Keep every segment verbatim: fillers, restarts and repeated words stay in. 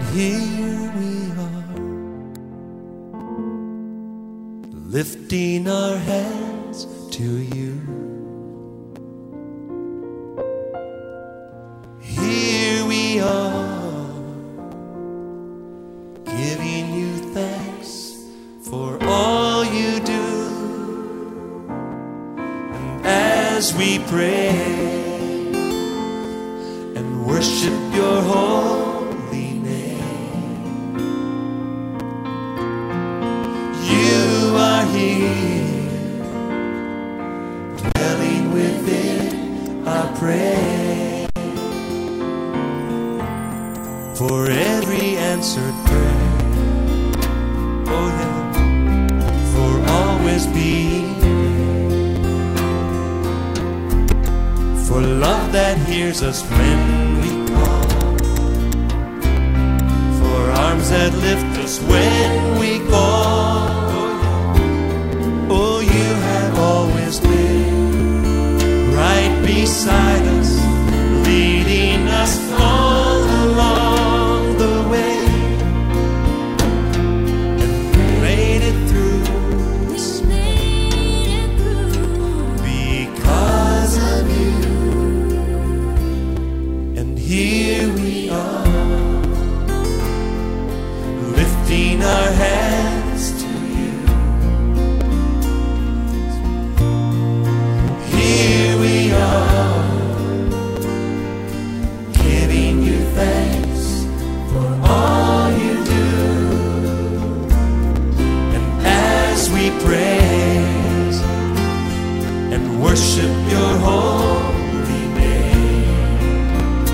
here we are, lifting our hands to you. Here we are, giving you thanks for all you do. And as we pray and worship your holy name, you are here, dwelling within our prayer. For every answered prayer, oh yeah, for always being there, for love that hears us when we call, for arms that lift us when we fall. Oh, you have always been right beside us, leading us all along the way, and we made it through, We made it through because of you. And here we are, lifting our hands to you. Here we are, giving you thanks for all you do. And as we praise and worship your holy name,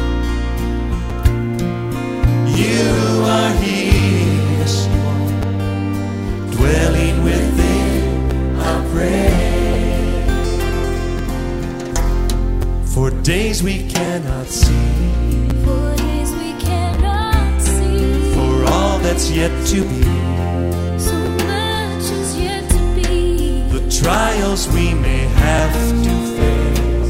you are here, yes, you are, dwelling within our praise. For days we cannot see, for days we cannot see. for all that's yet to be, So much is yet to be. the trials we may have to face,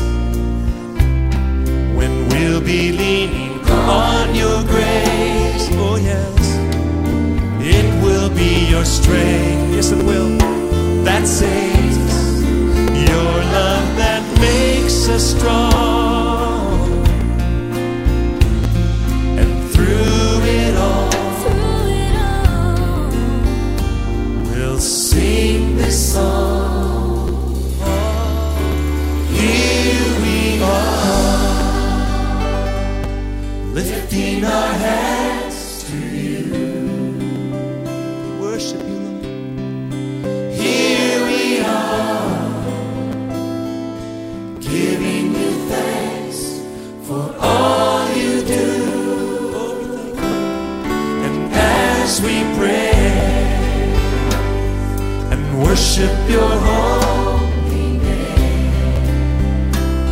when we'll be leaning on your grace. Oh yes, it will be your strength, yes it will, that saves us, your love that makes us strong. And through it all, Through it all, we'll sing this song. Here we are, lifting our hands to you. We worship you, Lord. Here we are, giving you thanks for all you do. Oh, we thank you. And as we pray and worship your holy name,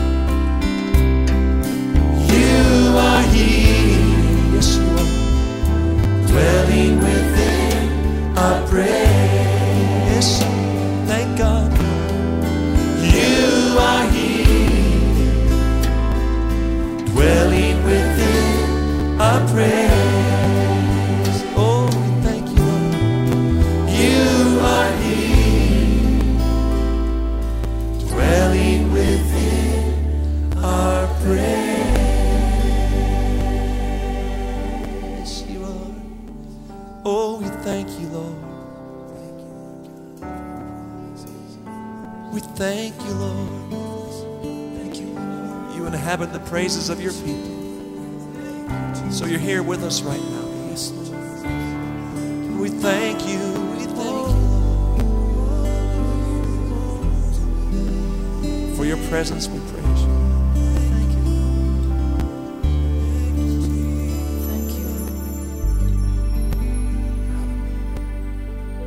you are here, yes you are, dwelling within our praise. Yes, thank God, you are here, dwelling within our praise. Oh, we thank you, Lord. You are here, dwelling within our praise. Yes, you are. Oh, we thank you, Lord. We thank you, Lord. Thank you, Lord. You inhabit the praises of your people. So you're here with us right now. Yes, Lord. We thank you. We thank you, Lord. For your presence, we pray.